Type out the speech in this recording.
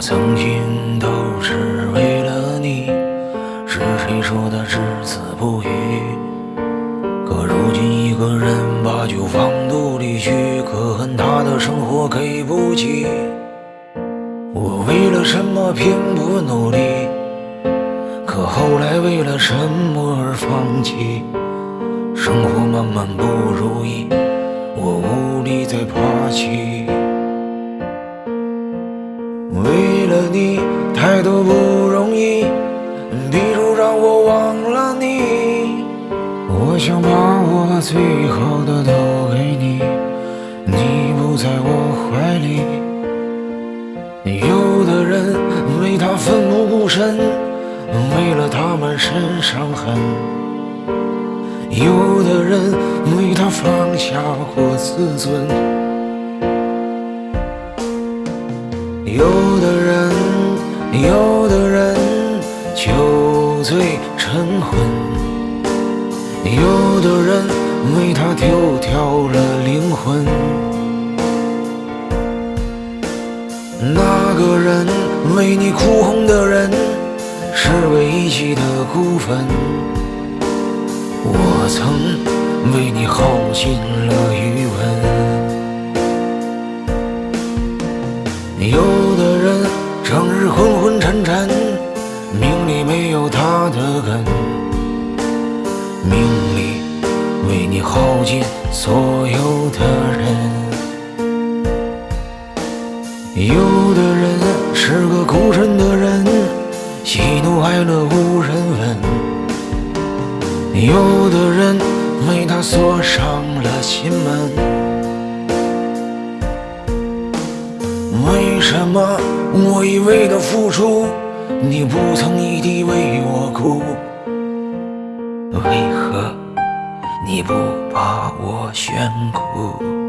曾经都是为了你，是谁说的只字不语？可如今一个人把酒放肚里去，可恨他的生活给不起。我为了什么拼不努力？可后来为了什么而放弃？生活慢慢不如意，我无力再爬起。为了你太多不容易，比如让我忘了你。我想把我最好的都给你，你不在我怀里。有的人为他奋不顾身，为了他满身伤痕。有的人为他放下过自尊，有的人酒醉晨昏，有的人为他丢掉了灵魂。那个人为你哭红的人，是危机的孤坟。我曾为你耗尽了余温。有的人整日昏昏沉沉，命里没有他的根，命里为你耗尽所有的人。有的人是个孤身的人，喜怒哀乐无人问。有的人为他锁上了心门。为什么我一味的付出，你不曾一滴为我哭？为何你不把我悬哭？